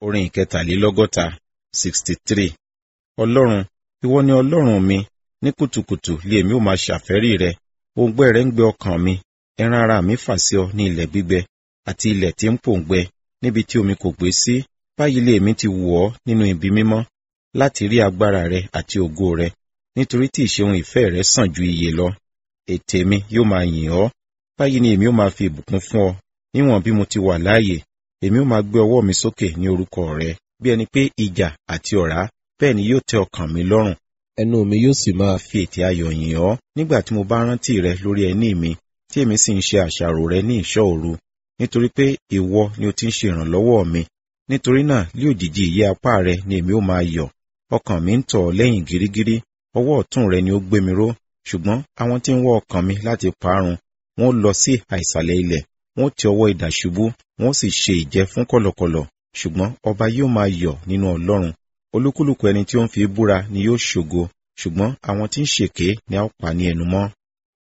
Orin ìkẹtàlélọ́gọ́ta 63. Ọlọ́run, ìwọ ni Ọlọ́run mi, ní kùtùkùtù lé èmi ó máa ṣàfẹ́rí rẹ. Òǹgbẹ rẹ ń gbẹ ọkàn mi, ẹran ara mi fà sí ọ ní ilẹ̀ gbígbẹ, àti ilẹ̀ tí ń pòǹgbẹ, níbi tí omi kò gbé sí. Báyìí lé èmi ti wù ọ́ nínú ibi mímọ́, láti rí agbára rẹ àti ògo rẹ, nítorí tí ìṣeun ìfẹ́ rẹ sàn ju ìyè lọ. Ètè mi yóò máa yìn ọ́. Báyìí ni èmi ó máa fi ìbùkún fún ọ, níwọ̀n bí mo ti wà láàyè. Èmi ó máa gbé ọwọ́ mi sókè ní orúkọ rẹ, bí ẹni pé ìjà àti ọ̀rá, bẹ́ẹ̀ ni yóò tẹ́ ọkàn mi lọ́rùn. Ẹnu mi yóò sì máa fi ètè ayọ̀ yìn ọ́, nígbà tí mo bá rántí rẹ lórí ẹní mi, tí èmi sì ń ṣe àṣàrò rẹ ní ìṣọ́ òru. Nítorí pé ìwọ ni o ti ń ṣe ìrànlọ́wọ́ mi. Nítorí náà lí òjìji ìyẹ́ apá rẹ ni èmi ó máa yọ̀. Ọkàn mi ń tọ̀ ọ́ lẹ́yìn gírígírí, ọwọ́ ọ̀tún rẹ ni ó gbé mi ró. Ṣùgbọ́n àwọn tí ń wọ́ ọkàn mi láti parun, wọ́n lọ sí àìsàlẹ̀ ilẹ̀, wọ́n ti ọwọ́ idà ṣubú, wọ́n sì ṣe ìjẹ fún kọ̀lọ̀kọ̀lọ̀. Ṣùgbọ́n ọba yóò máa yọ̀ nínú Ọlọ́run. Olúkúlùkù ẹni tí ó ń fi búra ni yóò ṣògo, ṣùgbọ́n àwọn tí ń ṣèké ni a ó pa ní ẹnu mọ́.